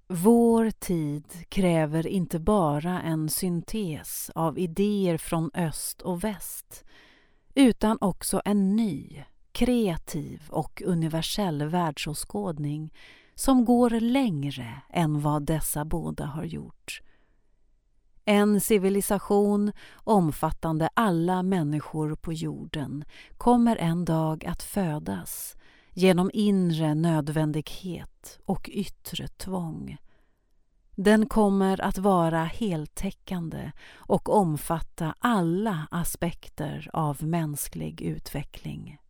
Vår tid kräver inte bara en syntes av idéer från öst och väst, utan också en ny, kreativ och universell världsåskådning som går längre än vad dessa båda har gjort. En civilisation omfattande alla människor på jorden kommer en dag att födas genom inre nödvändighet och yttre tvång. Den kommer att vara heltäckande och omfatta alla aspekter av mänsklig utveckling.